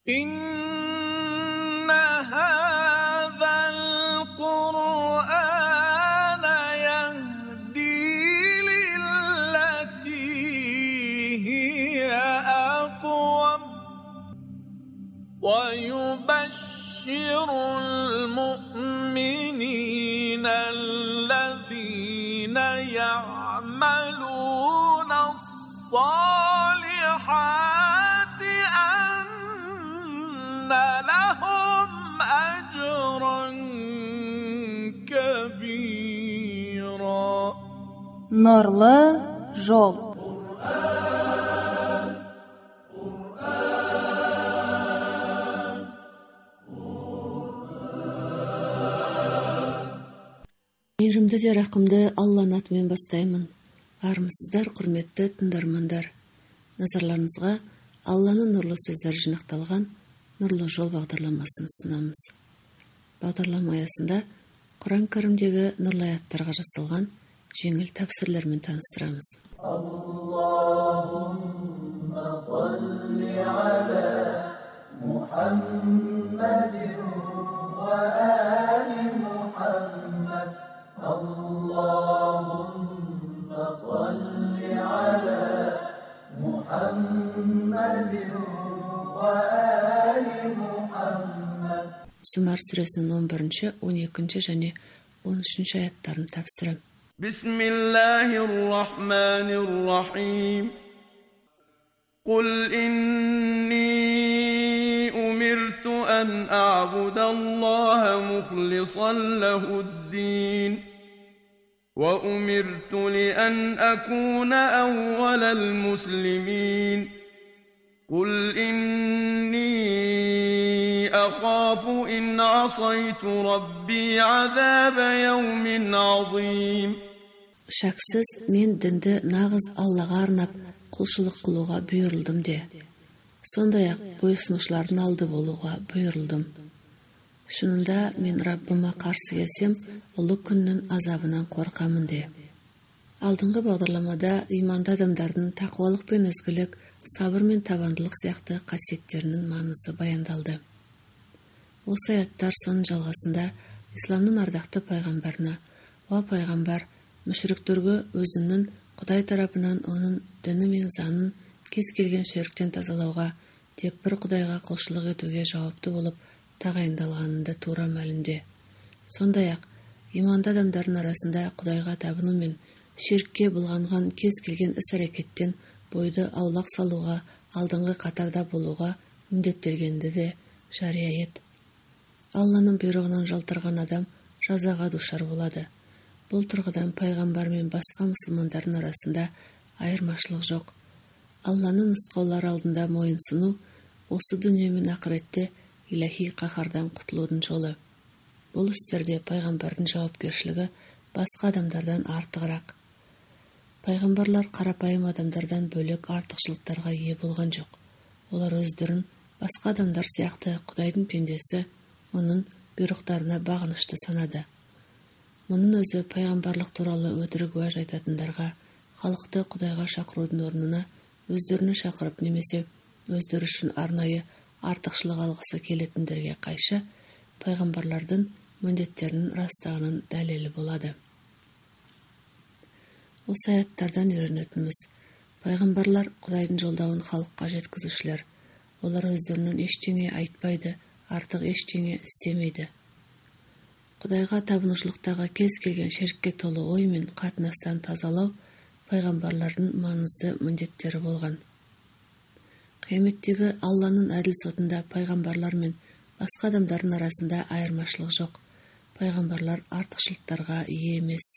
إن هذا القرآن يهدي للتي هي أقوم ويبشر المؤمنين الذين يعملون الصالحات أن لهم أجرا كبيرا. Нурлы жол. Мейірімді де рақымды Алланың атымен бастаймын. Армысыздар, құрметті тыңдармандар. Назарларыңызға Алланың нұрлы сөздері жинақталған Нұрлы жол бағдарламасын ұсынамыз. Бағдарлама аясында Құран кәрімдегі нұрлы аяттарға жасалған жеңіл тәпсірлермен таныстырамыз. Аллахумма салли аля Мухаммадин ва али Мухаммад. Аллахумма салли аля Мухаммадин ва али Мухаммад. Зумар сүресінің 11, 12 және 13 аяттарын тәпсірі. بسم الله الرحمن الرحيم قل إني أمرت أن أعبد الله مخلصا له الدين وأمرت لأن أكون أول المسلمين قل إني أخاف إن عصيت ربي عذاب يوم عظيم. Шәксіз мен дінді нағыз Аллаға арнап құлшылық қылуға бұйырылдым де. Сондай-ақ бойсынушылардың алды болуға бұйырылдым. Шынында мен Раббыма қарсы келсем, ұлы күннің азабынан қорқамын де. Алдыңғы бағдарламада иманды адамдардың тақуалық пен ізгілік, сабыр мен табандылық сияқты қасиеттерінің маңызы баяндалды. Осы аяттар соның жалғасында исламның ардақты пайғамбарына: "О пайғамбар, мүшриктерге өзінің Құдай тарапынан оның діні мен заңын кез келген ширктен тазалауға, тек бір Құдайға құлшылық етуге жауапты болып тағайындалғанында тура мәлімде. Сондай-ақ иманды адамдардың арасында Құдайға табыну мен ширкке былғанған кез келген іс-әрекеттен бойды аулақ салуға, алдыңғы қатарда болуға міндеттелгенді де жария ет. Алланың бұйрығынан жалтарған адам жазаға душар болады. Бұл тұрғыдан пайғамбар мен басқа мұсылмандардың арасында айырмашылық жоқ. Алланың нұсқаулары алдында мойынсыну осы дүние мен ақыретте илахи қаһардан құтылудың жолы. Бұл істерде пайғамбардың жауапкершілігі басқа адамдардан артығырақ. Пайғамбарлар қарапайым адамдардан бөлек артықшылықтарға ие болған жоқ. Олар өздерін басқа адамдар сияқты Құдайдың пендесі, оның бұйрықтарына бағынышты санады. Мұның өзі пайғамбарлық туралы өтірік уәж айтатындарға халықты Құдайға шақырудың орнына өздеріне шақырып немесе өздері үшін арнайы артықшылық алғысы келетіндерге қайшы пайғамбарлардың міндеттерінің растығының дәлелі болады. Осы аяттардан үйренетініміз: пайғамбарлар Құдайдың жолдауын халыққа жеткізушілер. Олар өздерінен ештеңе айтпайды, артық ештеңе істемейді. Құдайға табынушылықтағы кез келген ширкке толы ой мен қатынастан тазалау пайғамбарлардың маңызды міндеттері болған. Қияметтегі Алланың әділ сотында пайғамбарлар мен басқа адамдардың арасында айырмашылық жоқ. Пайғамбарлар артықшылықтарға ие емес.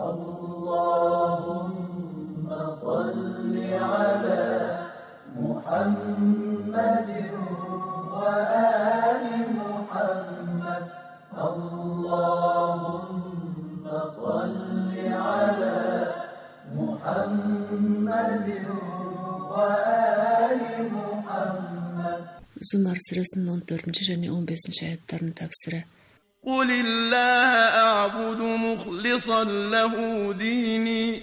Аллахумма салли аля Мухаммадин ва али Мухаммад. Аллахумма салли аля Мухаммадин ва али Мухаммад. Зумар сүресінің 14 және 15 аяттарының тәпсірі. قل الله أعبد مخلصا له ديني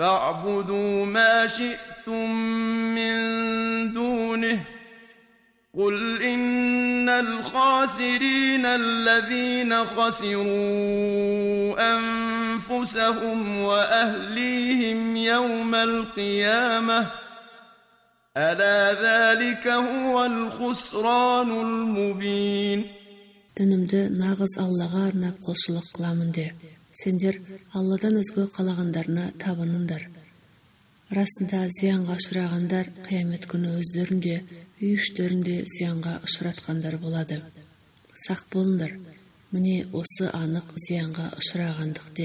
فاعبدوا ما شئتم من دونه قل إن الخاسرين الذين خسروا أنفسهم وأهليهم يوم القيامة ألا ذلك هو الخسران المبين. Дінімді нағыз Аллаға арнап құлшылық қыламын де. Сендер Алладан өзге қалағандарына табыныңдар. Расында зиянға ұшырағандар қиямет күні өздерінде, үй іштерінде зиянға ұшыратқандар болады. Сақ болыңдар, міне осы анық зиянға ұшырағандық де.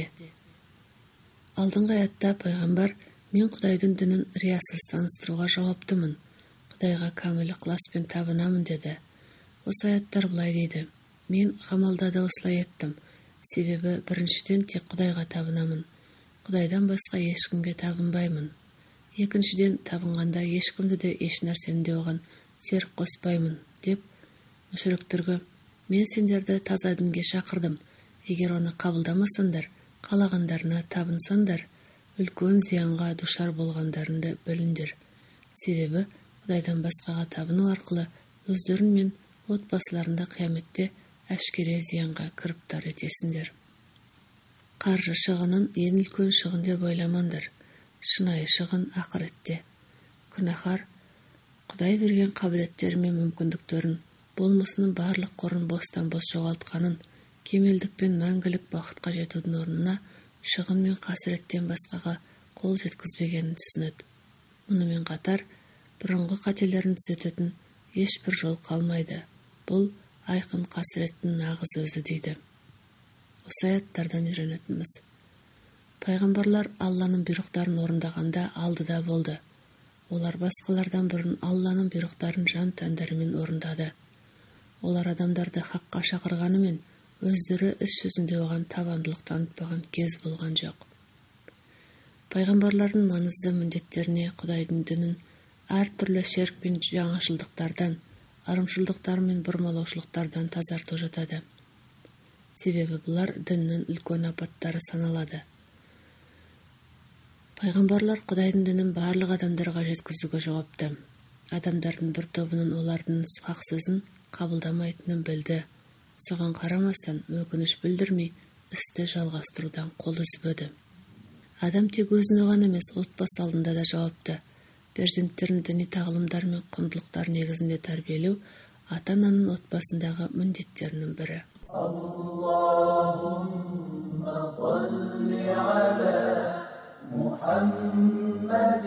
Алдыңғы аятта пайғамбар, мен Құдайдың дінін риясыз таныстыруға жауаптымын. Құдайға кәміл ықыласпен табынамын деді. Осы аяттар былай дейді. Мен ғамалда да осылай еттім. Себебі біріншіден тек Құдайға табынамын. Құдайдан басқа ешкімге табынбаймын. Екіншіден табынғанда ешкімді де еш нәрсені де оған серік қоспаймын деп мүшриктерге мен сендерді таза дінге шақырдым. Егер оны қабылдамасаңдар, қалағандарына табынсаңдар, үлкен зиянға душар болғандарыңды біліңдер. Себебі Құдайдан басқаға табыну арқылы өздерің мен отбасыларында қияметте әшкере зиянға кіріптар етесіңдер. Қаржы шығынын ең үлкен шығын деп ойламаңдар. Шынайы шығын ақыретте. Күнәһар Құдай берген қабілеттері мен мүмкіндіктерін, болмысының барлық қорын бостан-бос жоғалтқанын, кемелдік пен мәңгілік бақытқа жетудің орнына шығын мен қасіреттен басқаға қол жеткізбегенін түсінеді. Мұнымен қатар, бұрынғы қателерін түзететін ешбір жол қалмайды. Бұл айқын қасіреттің нағыз өзі дейді. Осы аяттардан үйренетініміз. Пайғамбарлар Алланың бұйрықтарын орындағанда алдыда болды. Олар басқалардан бұрын Алланың бұйрықтарын жан тәндерімен орындады. Олар адамдарды хаққа шақырғанымен, өздері іс жүзінде оған табандылық танытпаған кез болған жоқ. Пайғамбарлардың маңызды міндеттеріне Құдайдың дінін әртүрлі шерк пен жаңашылдықтардан, арымшылдықтар мен бұрмалаушылықтардан тазарту жатады. Себебі бұлар діннің үлкен апаттары саналады. Пайғамбарлар Құдайдың дінін барлық адамдарға жеткізуге жауапты. Адамдардың бір тобының олардың хақ сөзін қабылдамайтынын білді. Соған қарамастан өкініш білдірмей, істі жалғастырудан қол үзбеді. Адам тек өзіне ғана емес, отбасы алдында да жауапты. Перзенттерін діни тағылымдар мен құндылықтар негізінде тәрбиелеу ата-ананың отбасындағы міндеттерінің бірі. محمد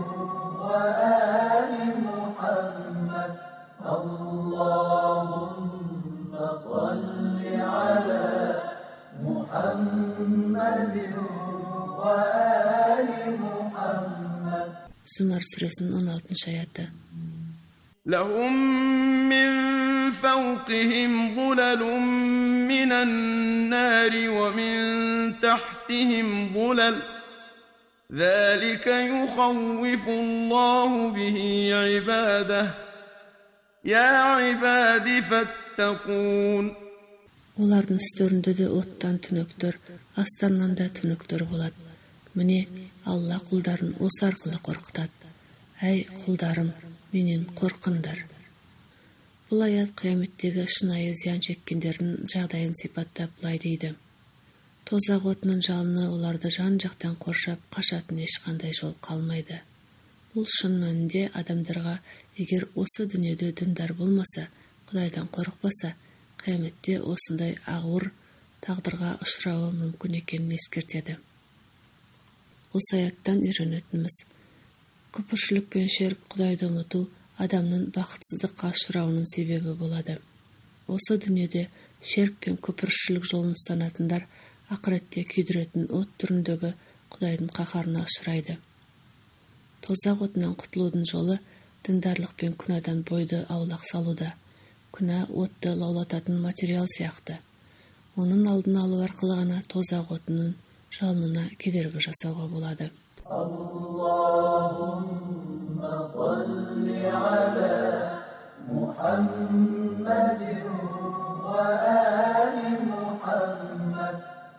وآل محمد اللهم صل على محمد وآل محمد. Zumar suresinin 16. ayeti. لهم من فوقهم ظلل من النار ومن تحتهم ظلل ذلك يخوف الله به عباده يا عباد فاتقون. Олардың үстерінде де оттан түнектер, астарынан да түнектер болады. Міне, Алла құлдарын осы арқылы қорқытады. Әй құлдарым, менен қорқыңдар. Бұл аят қияметтегі шынайы зиян шеккендердің жағдайын сипаттап былай дейді. Тозақ отының жалыны оларды жан жақтан қоршап қашатын ешқандай жол қалмайды. Бұл шын мәнінде адамдарға егер осы дүниеде діндар болмаса, Құдайдан қорықпаса, қияметте осындай ауыр тағдырға ұшырауы мүмкін екенін ескертеді. Осы аяттан үйренетініміз, күпіршілік пен шерк Құдайды ұмыту адамның бақытсыздыққа ұшырауының себебі болады. Осы дүниеде шерк пен күпіршілік жолын ұстанатындар ақыретте күйдіретін от түріндегі Құдайдың қаһарына ұшырайды. Тозақ отынан құтылудың жолы діндарлық пен күнәдан бойды аулақ салуда. Күнә отты лаулататын материал сияқты. Оның алдын алу арқылы ғана тозақ отының жалынына кедергі жасауға болады. Allahumma salli ala Muhammadin wa ali Muhammad.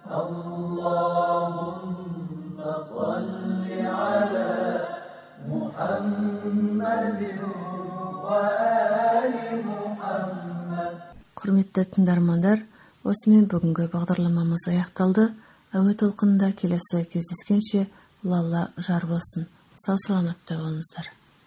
Allahumma salli ala Muhammadin wa ali Құрметті тыңдармандар, осымен бүгінгі бағдарламамыз аяқталды. Әуе толқынында келесі кездескенше Алла жар болсын. Сау саламатта болыңыздар.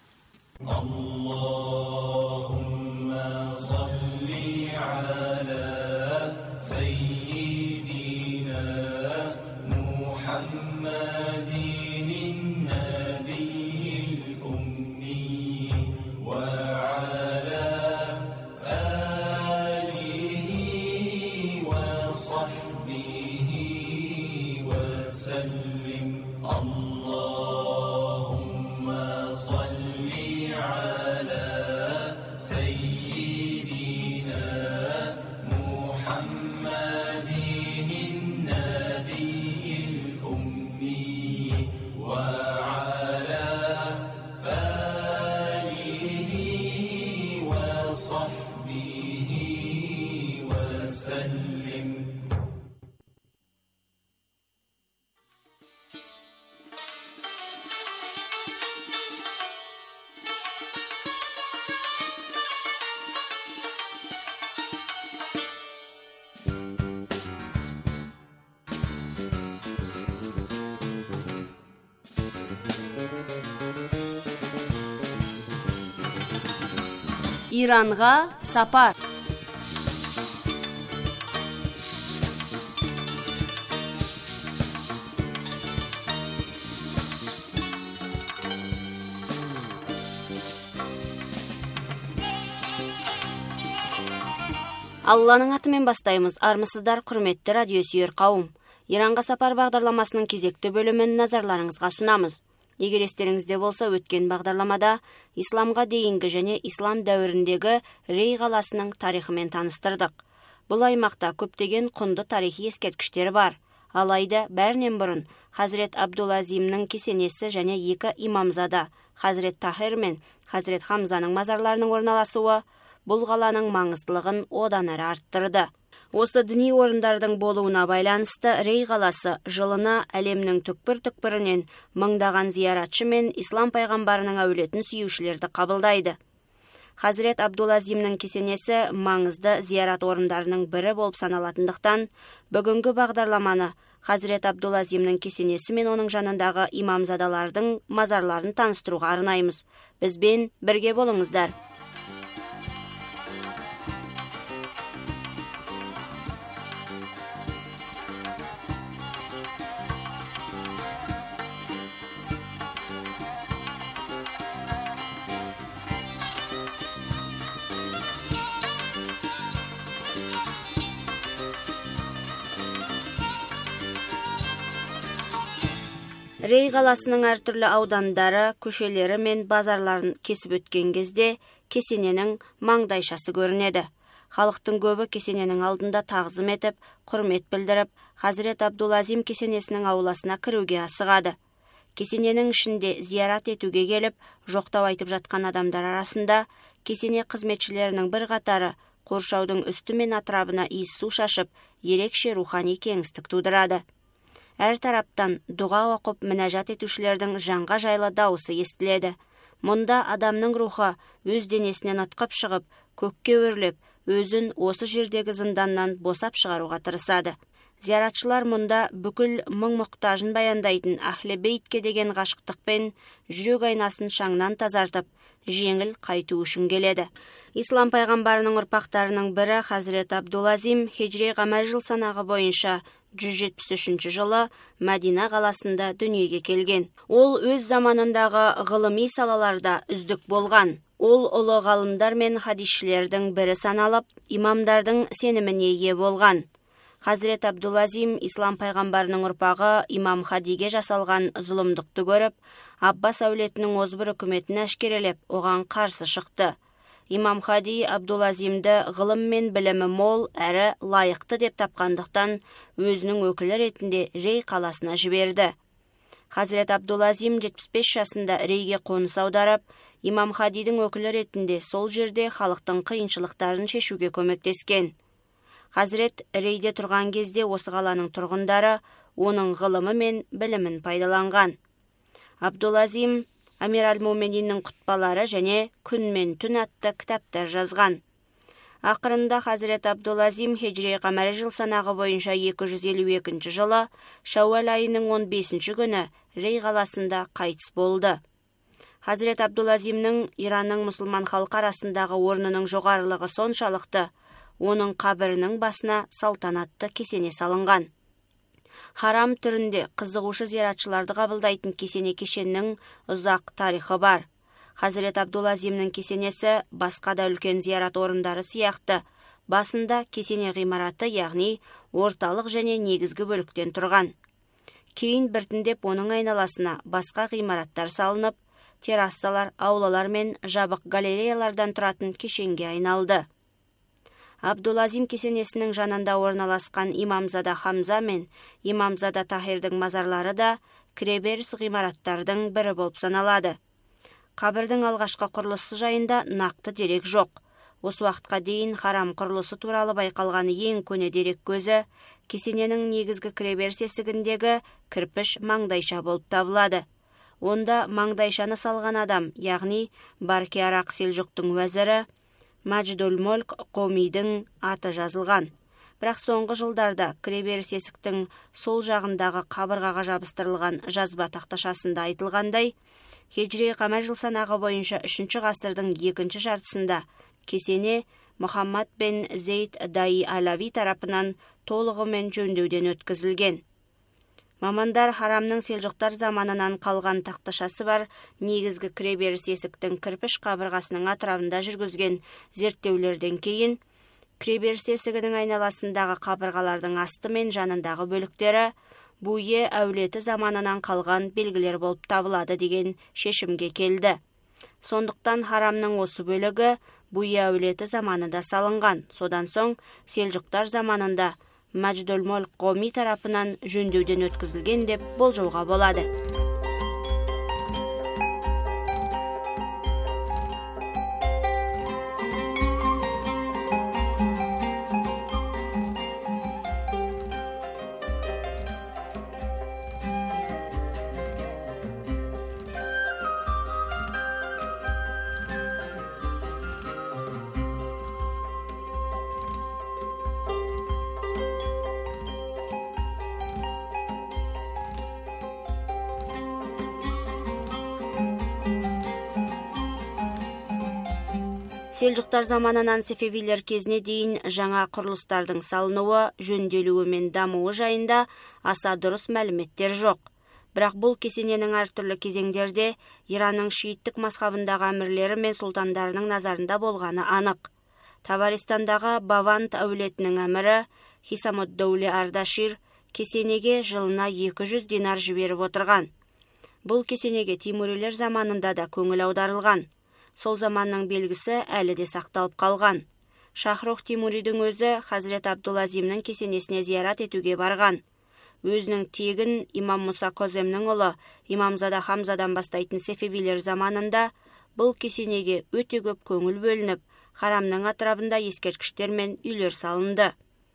Иранға сапар. Алланың атымен бастаймыз. Армысыздар, құрметті радиосүйер қауым. Иранға сапар бағдарламасының кезекті бөлімін назарларыңызға ұсынамыз. Егер естеріңізде болса, өткен бағдарламада исламға дейінгі және ислам дәуіріндегі Рей қаласының тарихымен таныстырдық. Бұл аймақта көптеген құнды тарихи ескерткіштері бар. Алайда бәрінен бұрын Хазірет Абдул-Азимнің кесенесі және екі имамзада, Хазірет Тахир мен Хазірет Хамзаның мазарларының орналасуы бұл қаланың маңыздылығын одан әрі арттырды. Осы діни орындардың болуына байланысты Рей қаласы жылына әлемнің түкпір-түкпірінен мыңдаған зияратшы мен ислам пайғамбарының әулетін сүйушілерді қабылдайды. Хазірет Абдул-Азимнің кесенесі маңызды зиярат орындарының бірі болып саналатындықтан, бүгінгі бағдарламаны Хазірет Абдул-Азимнің кесенесі мен оның жанындағы имамзадалардың мазарларын таныстыруға арнаймыз. Бізбен бірге болыңыздар. Рей қаласының әртүрлі аудандары, көшелері мен базарларын кесіп өткен кезде кесененің маңдайшасы көрінеді. Халықтың көбі кесененің алдында тағзым етіп, құрмет білдіріп, Хазірет Абдул-Азим кесенесінің ауласына кіруге асығады. Кесененің ішінде зиярат етуге келіп, жоқтау айтып жатқан адамдар арасында кесене қызметшілерінің бір қатары қоршаудың үсті мен атырабына иіс су шашып, ерекше рухани кеңістік тудырады. Әр тараптан дұға оқып мінәжат етушілердің жанға жайлы дауысы естіледі. Мұнда адамның рухы өз денесінен ытқып шығып, көкке өрлеп, өзін осы жердегі зынданнан босап шығаруға тырысады. Зияратшылар мұнда бүкіл мұң-мұқтажын баяндайтын Ахле Бейтке деген ғашықтықпен жүрек айнасын шаңнан тазартып, жеңіл қайту үшін келеді. Ислам пайғамбарының ұрпақтарының бірі Хазірет Абдул-Азим хижри қамар жыл санағы бойынша 173 жылы Мәдина қаласында дүниеге келген. Ол өз заманындағы ғылыми салаларда үздік болған. Ол ұлы ғалымдар мен хадисшілердің бірі саналып, имамдардың сеніміне ие болған. Хазірет Абдул-Азим ислам пайғамбарының ұрпағы имам Хадиге жасалған зұлымдықты көріп, Аббас әулетінің озбыр үкіметін әшкерелеп, оған қарсы шықты. Имам Хади Абдул-Азимді ғылым мен білімі мол әрі лайықты деп тапқандықтан өзінің өкілі ретінде Рей қаласына жіберді. Хазірет Абдул-Азим 75 жасында Рейге қоныс аударып, Имам Хадидің өкілі ретінде сол жерде халықтың қиыншылықтарын шешуге көмектескен. Хазірет Рейде тұрған кезде осы қаланың тұрғындары оның ғылымы мен білімін пайдаланған. Абдул-Азим Амир аль-Мумининнің құтпалары және күн мен түн атты кітаптар жазған. Ақырында Хазірет Абдулазим хижри қамари жыл санағы бойынша 252 жылы Шауал айының 15 күні Рей қаласында қайтыс болды. Хазірет Абдулазимнің Иранның мұсылман халқы арасындағы орнының жоғарылығы соншалықты, оның қабірінің басына салтанатты кесене салынған. Харам түрінде қызығушы зиратшыларды қабылдайтын кесене кешеннің ұзақ тарихы бар. Хазірет Абдулазимнің кесенесі басқа да үлкен зиярат орындары сияқты басында кесене ғимараты, яғни орталық және негізгі бөліктен тұрған. Кейін біртіндеп оның айналасына басқа ғимараттар салынып, террассалар, аулалар мен жабық галереялардан тұратын кешенге айналды. Абдулазим кесенесінің жанында орналасқан Имамзада Хамза мен Имамзада Тахирдің мазарлары да кіреберіс ғимараттардың бірі болып саналады. Қабірдің алғашқы құрылысы жайында нақты дерек жоқ. Осы уақытқа дейін харам құрылысы туралы байқалған ең көне дерек көзі кесененің негізгі кіреберіс есігіндегі кірпіш маңдайша болып табылады. Онда маңдайшаны салған адам, яғни Барки-Арақ Селжұқтың уәзірі Мадждул-Молк Қомидің аты жазылған. Бірақ соңғы жылдарда кіреберіс есіктің сол жағындағы қабырғаға жабыстырылған жазба тақташасында айтылғандай, хижри қамар жыл санағы бойынша 3 ғасырдың 2 жартысында кесене Мұхаммад бен Зейд Даи Алави тарапынан толығымен жөндеуден өткізілген. Мамандар харамның селжұқтар заманынан қалған тақташасы бар негізгі кіреберіс есіктің кірпіш қабырғасының атырабында жүргізген зерттеулерден кейін кіреберіс есігінің айналасындағы қабырғалардың асты мен жанындағы бөліктері Буйе әулеті заманынан қалған белгілер болып табылады деген шешімге келді. Сондықтан харамның осы бөлігі Буйе әулеті заманында салынған. Содан соң селжұқтар заманында Мадждул-Молк Қоми тарапынан жөндеуден өткізілген деп болжауға болады. Селжұқтар заманынан Сефевилер кезіне дейін жаңа құрылыстардың салынуы, жөнделуі мен дамуы жайында аса дұрыс мәліметтер жоқ. Бірақ бұл кесененің әртүрлі кезеңдерде Иранның шииттік мазхабындағы әмірлері мен сұлтандарының назарында болғаны анық. Табаристандағы Баванд әулетінің әмірі Хисамуд-Дәуле Ардашир кесенеге жылына 200 динар жіберіп отырған. Бұл кесенеге Тимурилер заманында да көңіл аударылған. Сол заманның белгісі әлі де сақталып қалған. Шахрух Тимуридің өзі Хазірет Абдулазимнің кесенесіне зиярат етуге барған. Өзінің тегін Имам Муса Коземнің ұлы Имамзада Хамзадан бастайтын Сефевилер заманында бұл кесенеге өте көп көңіл бөлініп, харамның атырабында ескерткіштер мен үйлер салынды.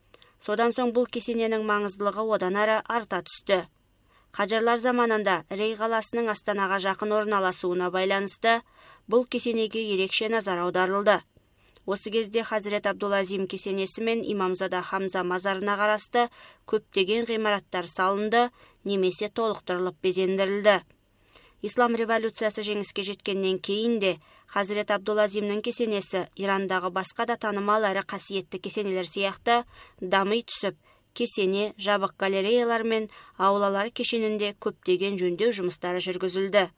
Содан соң бұл кесененің маңыздылығы одан ары арта түсті. Қажарлар заманында Рей қаласының Астанаға жақын орналасуына байланысты бұл кесенеге ерекше назар аударылды. Осы кезде Хазірет Абдулазим кесенесі мен Имамзада Хамза мазарына қарасты көптеген ғимараттар салынды, немесе толықтырылып безендірілді. Ислам революциясы жеңіске жеткеннен кейін де Хазірет Абдулазимнің кесенесі Ирандағы басқа да танымал әрі қасиетті кесенелер сияқты дами түсіп, кесене, жабық галереялар мен аулалар кешенінде көптеген жөндеу жұмыстары жүргізілді.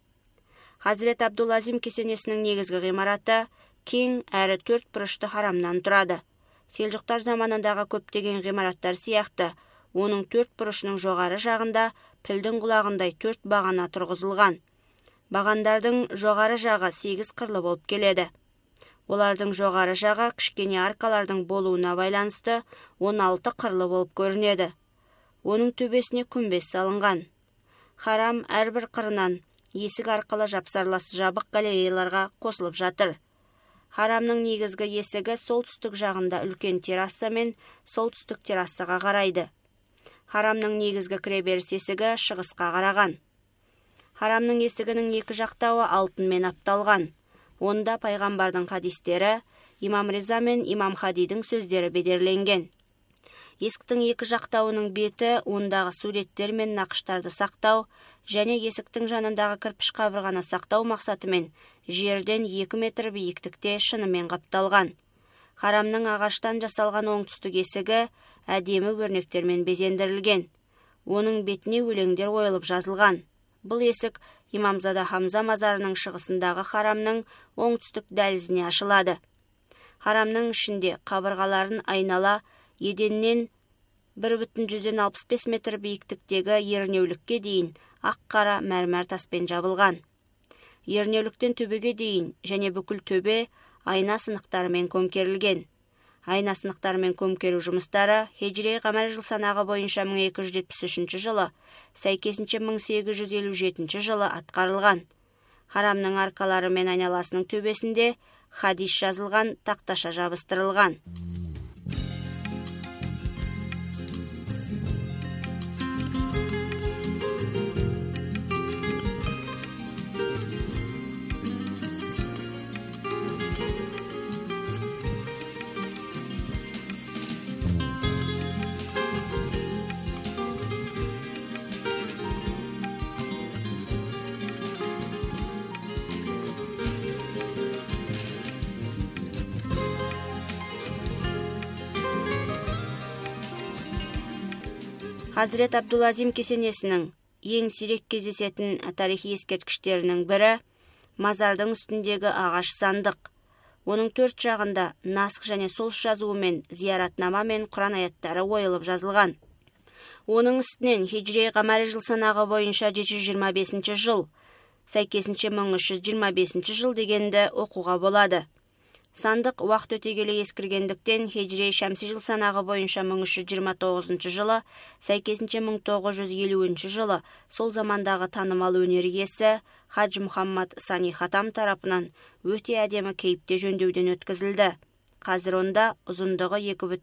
Хазірет Абдулазим кесенесінің негізгі ғимараты кең әрі 4 бұрышты харамнан тұрады. Селжұқтар заманындағы көптеген ғимараттар сияқты, оның 4 бұрышының жоғары жағында пілдің құлағындай 4 бағана тұрғызылған. Бағандардың жоғары жағы 8 қырлы болып келеді. Олардың жоғары жағы кішкене аркалардың болуына байланысты 16 қырлы болып көрінеді. Оның төбесіне күмбез салынған. Харам әрбір қырынан есік арқылы жапсарлас жабық галереяларға қосылып жатыр. Харамның негізгі есігі солтүстік жағында үлкен терраса мен солтүстік террасаға қарайды. Харамның негізгі кіреберіс есігі шығысқа қараған. Харамның есігінің екі жақтауы алтынмен апталған. Онда пайғамбардың хадистері, имам Риза мен имам Хадидің сөздері бедерленген. Есіктің екі жақтауының беті ондағы суреттер мен нақыштарды сақтау және есіктің жанындағы кірпіш қабырғаны сақтау мақсатымен жерден 2 метр биіктікте шынымен қапталған. Харамның ағаштан жасалған оңтүстік есігі әдемі өрнектермен безендірілген. Оның бетіне өлеңдер ойылып жазылған. Бұл есік Имамзада Хамза мазарының шығысындағы харамның оңтүстік дәлізіне ашылады. Харамның ішінде қабырғаларын айнала еденнен 1,65 метр биіктіктегі ернеулікке дейін ақ-қара мәрмәр таспен жабылған. Ернеуліктен төбеге дейін және бүкіл төбе айна сынықтарымен көмкерілген. Айна сынықтарымен көмкеру жұмыстары Хижри қамар жыл санағы бойынша 1273 жылы, сәйкесінше 1857 жылы атқарылған. Харамның арқалары мен айналасының төбесінде хадис жазылған тақташа жабыстырылған. Хазірет Абдулазим кесенесінің ең сирек кездесетін тарихи ескерткіштерінің бірі мазардың үстіндегі ағаш сандық. Оның төрт жағында насх және солш жазуымен зияратнама мен Құран аяттары ойылып жазылған. Оның үстінен Хижри қамар жыл санағы бойынша 725 жыл, сәйкесінше 1325 жыл дегенді оқуға болады. Сандық уақыт өте келе ескіргендіктен Хижри шәмси жыл санағы бойынша 1329 жылы, сәйкесінше 1950 жылы сол замандағы танымал өнер иесі Хадж Мұхаммад Сани Хатам тарапынан өте әдемі кейіпте жөндеуден өткізілді. Қазір онда ұзындығы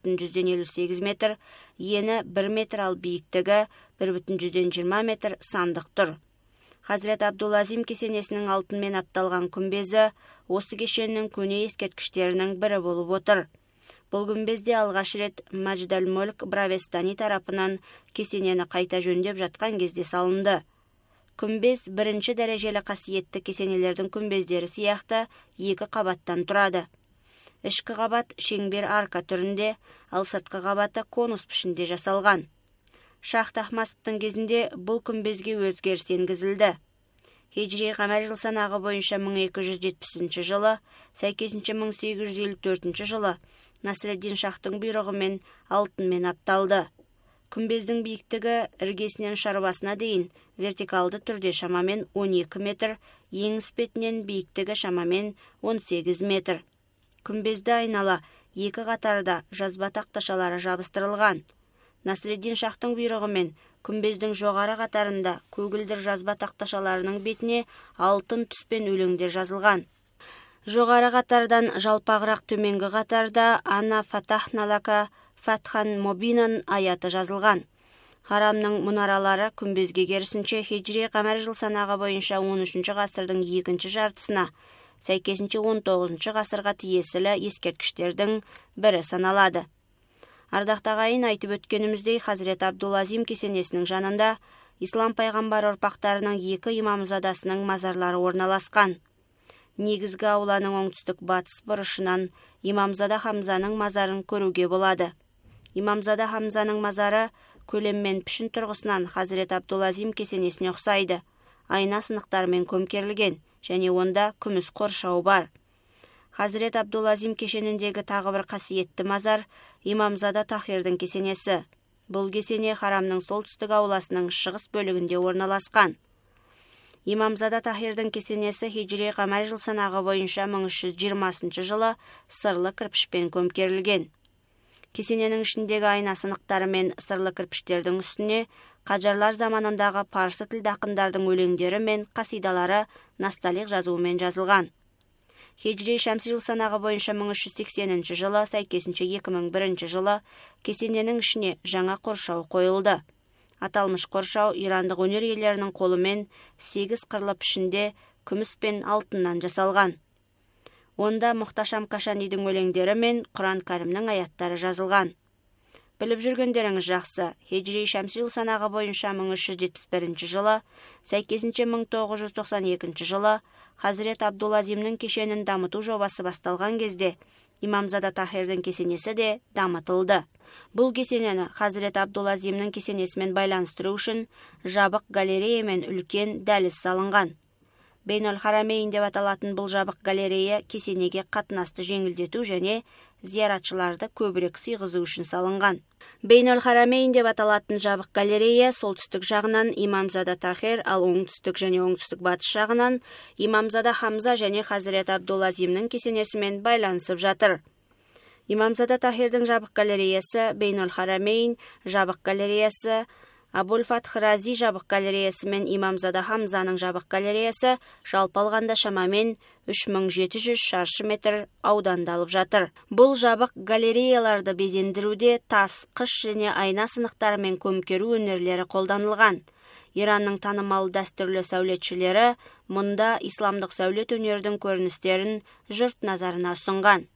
2,58 метр, ені 1 метр ал биіктігі 1,20 метр сандық тұр. Хазірет Абдулазим кесенесінің алтынмен апталған күмбезі осы кешеннің көне ескерткіштерінің бірі болып отыр. Бұл күмбезде алғаш рет Мадждал-Мүлк Бравестани тарапынан кесенені қайта жөндеп жатқан кезде салынды. Күмбез бірінші дәрежелі қасиетті кесенелердің күмбездері сияқты екі қабаттан тұрады. Ішкі қабат шеңбер арка түрінде, ал сыртқы қабаты конус пішінде жасалған. Шах Тахмасовтың кезінде бұл күмбезге өзгеріс енгізілді. Хижри қамар жыл санағы бойынша 1270 жылы, сәйкесінше 1854 жылы Насреддин Шахтың бұйрығымен алтынмен апталды. Күмбездің биіктігі іргесінен шарбасына дейін вертикалды түрде шамамен 12 метр, еңіс бетінен биіктігі шамамен 18 метр. Күмбезді айнала екі қатарда жазба тақташалары жабыстырылған. Насреддин Шахтың бұйрығымен күмбездің жоғары қатарында көгілдір жазба тақташаларының бетіне алтын түспен өлеңдер жазылған. Жоғары қатардан жалпағырақ төменгі қатарда Ана Фатахналака Фатхан Мобинан аяты жазылған. Харамның мұнаралары күмбезге керісінше Хижри қамар жыл санағы бойынша 13 ғасырдың екінші жартысына, сәйкесінше 19 ғасырға тиесілі ескерткіштердің бірі саналады. Ардақтағы ағайын, айтып өткеніміздей, Хазірет Абдулазим кесенесінің жанында ислам пайғамбар ұрпақтарының екі имамзадасының мазарлары орналасқан. Негізгі ауланың оңтүстік батыс бұрышынан Имамзада Хамзаның мазарын көруге болады. Имамзада Хамзаның мазары көлем мен пішін тұрғысынан Хазірет Абдулазим кесенесіне ұқсайды. Айна сынықтармен көмкерілген және онда күміс қоршау бар. Хазірет Абдулазим кешеніндегі тағы бір қасиетті мазар Имамзада Тахирдің кесенесі. Бұл кесене харамның солтүстік ауласының шығыс бөлігінде орналасқан. Имамзада Тахирдің кесенесі Хижри қамар жыл санағы бойынша 1320 жылы сырлы кірпішпен көмкерілген. Кесененің ішіндегі айна сынықтары мен сырлы кірпіштердің үстіне қажарлар заманындағы парсы тілді ақындардың өлеңдері мен қасидалары насталиқ жазуымен жазылған. Хижри шәмси жыл санағы бойынша 1380 жылы, сәйкесінше 2001 жылы кесененің ішіне жаңа қоршау қойылды. Аталмыш қоршау ирандық өнер иелерінің қолымен 8 қырлы пішінде күміс пен алтыннан жасалған. Онда Мұхташам Кашанидің өлеңдері мен Құран Кәрімнің аяттары жазылған. Біліп жүргендеріңіз жақсы, Хижри шәмсил санағы бойынша 1371 жылы, сәйкесінше 1992 жылы Хазірет Абдул-Азимнің кешенін дамыту жобасы басталған кезде Имамзада Тахирдің кесенесі де дамытылды. Бұл кесенені Хазірет Абдул-Азимның кесенесімен байланыстыру үшін жабық галерея мен үлкен дәліз салынған. Бейнул-Харамейн деп аталатын бұл жабық галерея кесенеге қатынасты жеңілдету және зияратшыларды көбірек сыйғызу үшін салынған. Бейнул-Харамейн деп аталатын жабық галерея солтүстік жағынан Имамзада Тахир, ал оңтүстік және оңтүстік батыс жағынан Имамзада Хамза және Хазірет Абдул-Азимның кесенесімен байланысып жатыр. Имамзада Тахирдің жабық галереясы, Бейнул-Харамейн жабық галереясы, Абуль-Фатх Рази жабық галереясы мен Имамзада Хамзаның жабық галереясы жалпы алғанда шамамен 3700 шаршы метр аудандалып жатыр. Бұл жабық галереяларды безендіруде тас, қыш және айна сынықтары мен көмкеру өнерлері қолданылған. Иранның танымал дәстүрлі сәулетшілері мұнда исламдық сәулет өнердің көріністерін жұрт назарына ұсынған.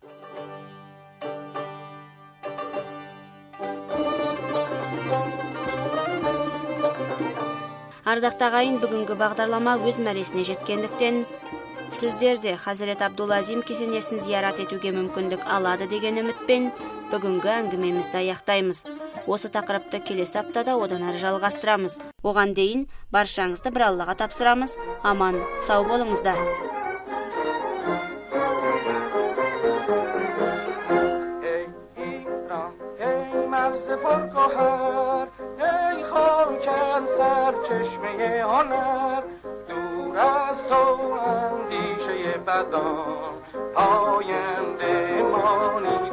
Ардақтағы ағайын, бүгінгі бағдарлама өз мәресіне жеткендіктен сіздерде Хазірет Абдул-Азим кесенесін зиярат етуге мүмкіндік алады деген үмітпен бүгінгі әңгімемізді аяқтаймыз. Осы тақырыпты келесі аптада одан әрі жалғастырамыз. Оған дейін баршаңызды бір Аллаға тапсырамыз. Аман, сау болыңыздар. چشمه هنر دور از تو اندیشه بدان آینده مانی